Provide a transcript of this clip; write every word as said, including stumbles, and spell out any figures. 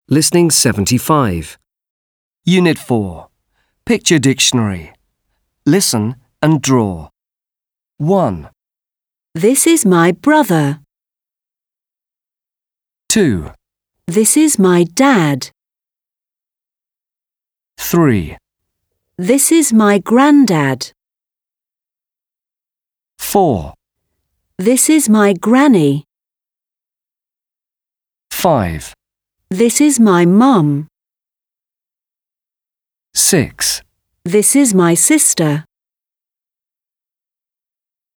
Listening seventy-five. Unit four. Picture Dictionary. Listen and draw. one, This is my brother. two, This is my dad. three, This is my granddad. four, This is my granny. five, This is my mum. six, This is my sister.